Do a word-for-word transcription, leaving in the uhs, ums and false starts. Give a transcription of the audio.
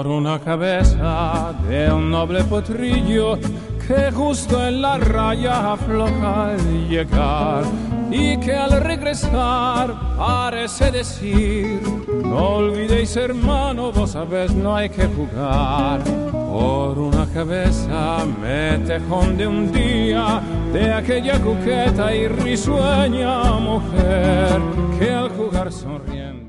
por una cabeza de un noble potrillo que justo en la raya afloja al llegar y que al regresar parece decir: no olvidéis, hermano, vos sabés, no hay que jugar. Por una cabeza me tejón de un día de aquella coqueta y risueña mujer que al jugar sonriendo